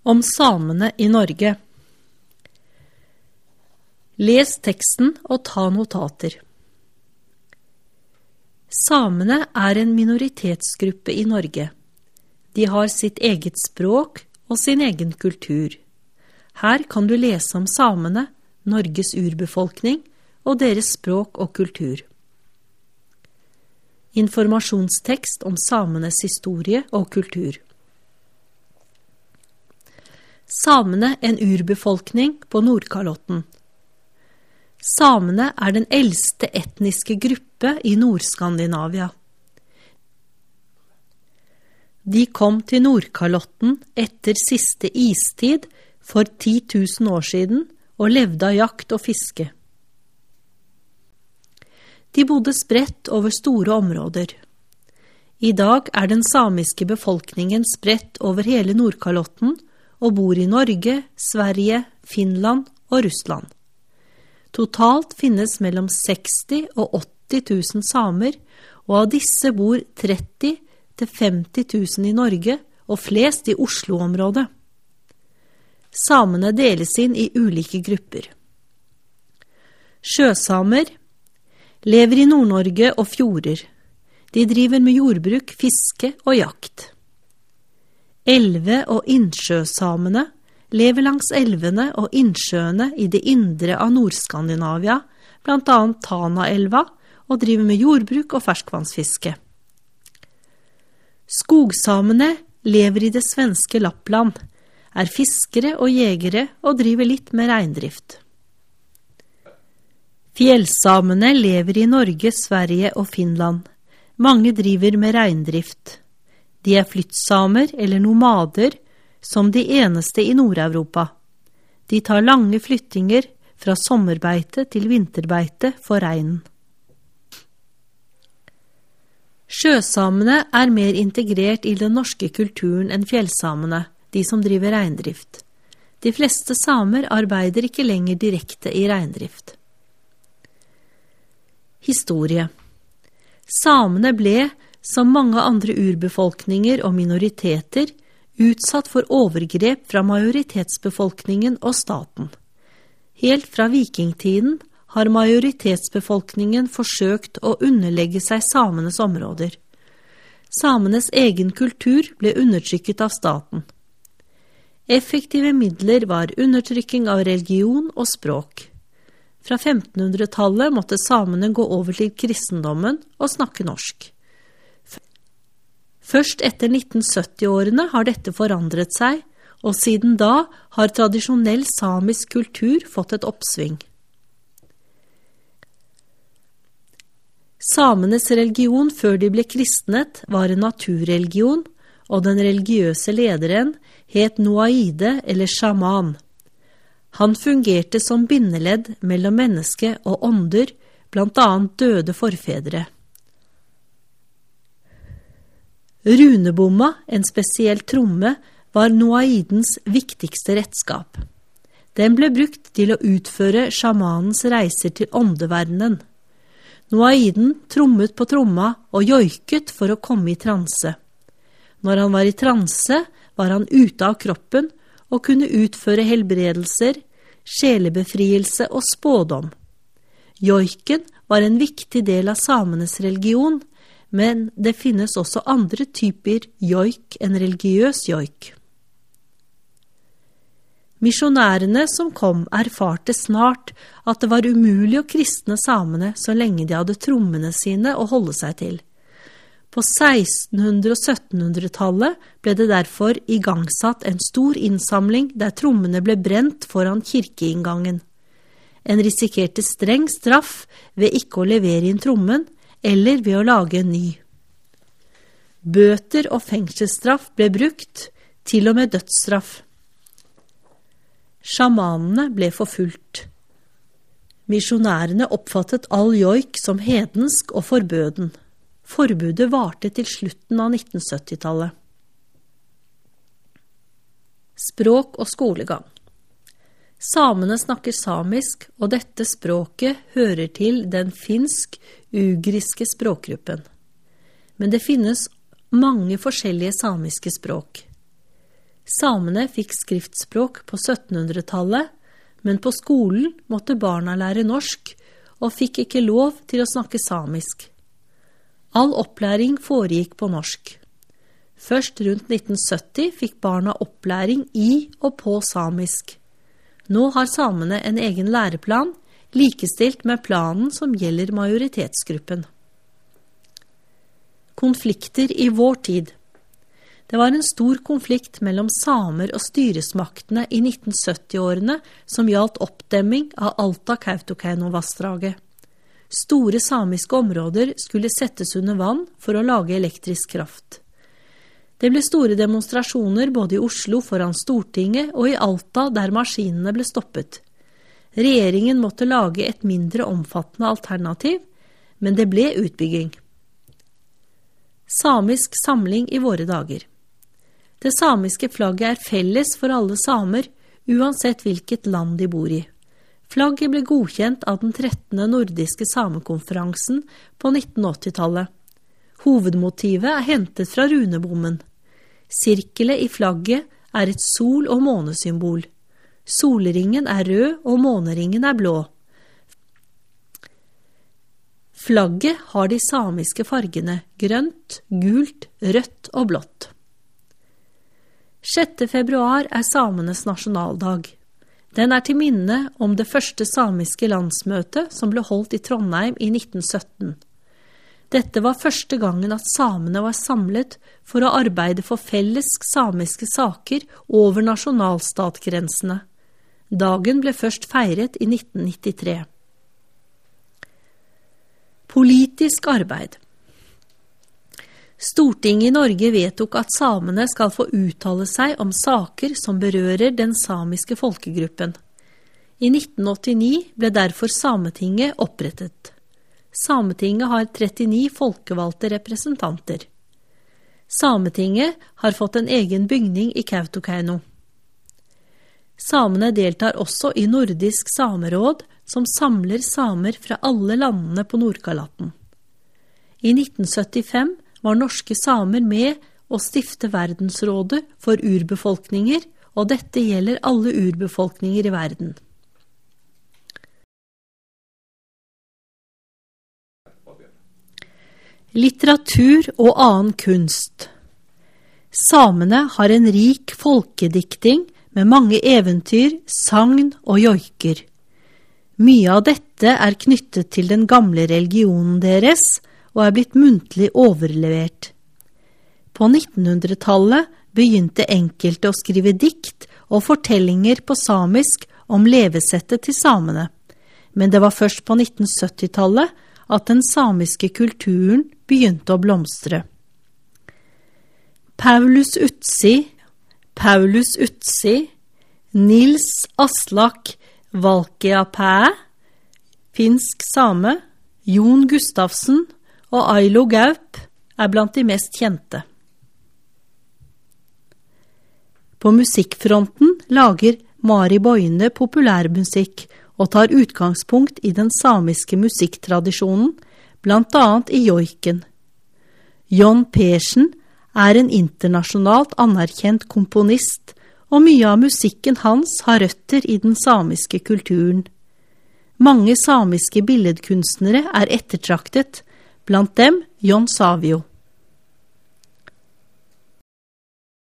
Om samene i Norge. Les teksten og ta notater. Samene er en minoritetsgruppe i Norge. De har sitt eget språk og sin egen kultur. Her kan du lese om samene, Norges urbefolkning og deres språk og kultur. Informasjonstekst om samenes historie og kultur. Samene en urbefolkning på Nordkalotten. Samene er den eldste etniske gruppe i Nordskandinavia. De kom til Nordkalotten etter siste istid for 10 000 år siden og levde av jakt og fiske. De bodde spredt over store områder. I dag er den samiske befolkningen spredt over hele Nordkalotten og bor i Norge, Sverige, Finland og Russland. Totalt finnes mellom 60 og 80 000 samer, og av disse bor 30 til 50 000 i Norge og flest i Oslo-området. Samene deles inn i ulike grupper. Sjøsamer lever i Nord-Norge og fjorder. De driver med jordbruk, fiske og jakt. Elve- og innsjøsamene lever langs elvene og innsjøene i det indre av Nordskandinavia, blant annet Tanaelva, og driver med jordbruk og ferskvannsfiske. Skogsamene lever i det svenske Lappland, er fiskere og jegere og driver litt med reindrift. Fjellsamene lever i Norge, Sverige og Finland. Mange driver med reindrift. De er flyttsamer eller nomader, som de eneste i Nord-Europa. De tar lange flyttinger fra sommerbeite til vinterbeite for reinen. Sjøsamene er mer integrert i den norske kulturen enn fjellsamene, de som driver reindrift. De fleste samer arbeider ikke lenger direkte i reindrift. Historie. Samene ble, som mange andre urbefolkninger og minoriteter, utsatt for overgrep fra majoritetsbefolkningen og staten. Helt fra vikingtiden har majoritetsbefolkningen forsøkt å underlegge seg samenes områder. Samenes egen kultur ble undertrykket av staten. Effektive midler var undertrykking av religion og språk. Fra 1500-tallet måtte samene gå over til kristendommen og snakke norsk. Først etter 1970-årene har dette forandret seg, og siden da har tradisjonell samisk kultur fått et oppsving. Samenes religion før de ble kristnet var en naturreligion, og den religiøse lederen het Noaide eller sjaman. Han fungerte som bindeledd mellom menneske og ånder, blant annet døde forfedre. Runebomma, en spesiell tromme, var noaidens viktigste redskap. Den ble brukt til å utføre sjamanens reiser til åndeverdenen. Noaiden trommet på tromma og joiket for å komme i transe. Når han var i transe, var han ute av kroppen og kunne utføre helbredelser, sjelebefrielse og spådom. Joiken var en viktig del av samenes religion, men det finnes også andre typer joik enn religiøs joik. Misjonærene som kom erfarte snart at det var umulig å kristne samene så lenge de hadde trommene sine å holde seg til. På 1600- og 1700-tallet ble det derfor igangsatt en stor innsamling der trommene ble brent foran kirkeinngangen. En risikerte streng straff ved ikke å levere inn trommen, eller ved å lage en ny. Bøter og fengselsstraff ble brukt, til og med dødsstraff. Sjamanene ble forfulgt. Misjonærene oppfattet all joik som hedensk og forbøden. Forbudet varte til slutten av 1970-tallet. Språk og skolegang. Samene snakker samisk, og dette språket hører til den finsk-ugriske språkgruppen. Men det finnes mange forskjellige samiske språk. Samene fikk skriftspråk på 1700-tallet, men på skolen måtte barna lære norsk og fikk ikke lov til å snakke samisk. All opplæring foregikk på norsk. Først rundt 1970 fikk barna opplæring i og på samisk. Nå har samene en egen læreplan, likestilt med planen som gjelder majoritetsgruppen. Konflikter i vår tid. Det var en stor konflikt mellom samer og styresmaktene i 1970-årene som gjaldt oppdemming av Alta-Kautokeino-vassdraget. Store samiske områder skulle settes under vann for å lage elektrisk kraft. Det ble store demonstrasjoner både i Oslo foran Stortinget og i Alta der maskinene ble stoppet. Regjeringen måtte lage et mindre omfattende alternativ, men det ble utbygging. Samisk samling i våre dager. Det samiske flagget er felles for alle samer, uansett hvilket land de bor i. Flagget ble godkjent av den 13. nordiske samekonferansen på 1980-tallet. Hovedmotivet er hentet fra runebommen. Sirkelet i flagget er et sol- og månesymbol. Solringen er rød og måneringen er blå. Flagget har de samiske fargene grønt, gult, rødt og blått. 6. februar er samenes nasjonaldag. Den er til minne om det første samiske landsmøtet som ble holdt i Trondheim i 1917. Dette var første gangen at samene var samlet for å arbeide for felles samiske saker over nasjonalstatgrensene. Dagen ble først feiret i 1993. Politisk arbeid. Stortinget i Norge vedtok at samene skal få uttale seg om saker som berører den samiske folkegruppen. I 1989 ble derfor Sametinget opprettet. Sametinget har 39 folkevalgte representanter. Sametinget har fått en egen bygning i Kautokeino. Samene deltar også i Nordisk sameråd, som samler samer fra alle landene på Nordkalotten. I 1975 var norske samer med å stifte Verdensrådet for urbefolkninger, og dette gjelder alle urbefolkninger i verden. Litteratur og annen kunst. Samene har en rik folkedikting med mange eventyr, sagn og joiker. Mye av dette er knyttet til den gamle religionen deres og er blitt muntlig overlevert. På 1900-tallet begynte enkelte å skrive dikt og fortellinger på samisk om levesettet til samene, men det var først på 1970-tallet at den samiske kulturen begynte å blomstre. Paulus Utsi, Nils Aslak Valkeapää, finsk same, Jon Gustafsen og Ailo Gaup er blant de mest kjente. På musikkfronten lager Mari Boine populærmusikk og tar utgangspunkt i den samiske musikktradisjonen, blant annet i joiken. John Persen er en internasjonalt anerkjent komponist, og mye av musikken hans har røtter i den samiske kulturen. Mange samiske billedkunstnere er ettertraktet, blant dem Jon Savio.